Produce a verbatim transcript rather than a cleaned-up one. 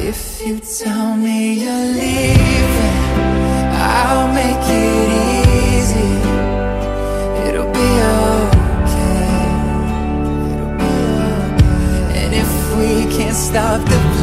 If you tell me you're leaving, I'll make it easy. It'll be okay. It'll be okay. And if we can't stop the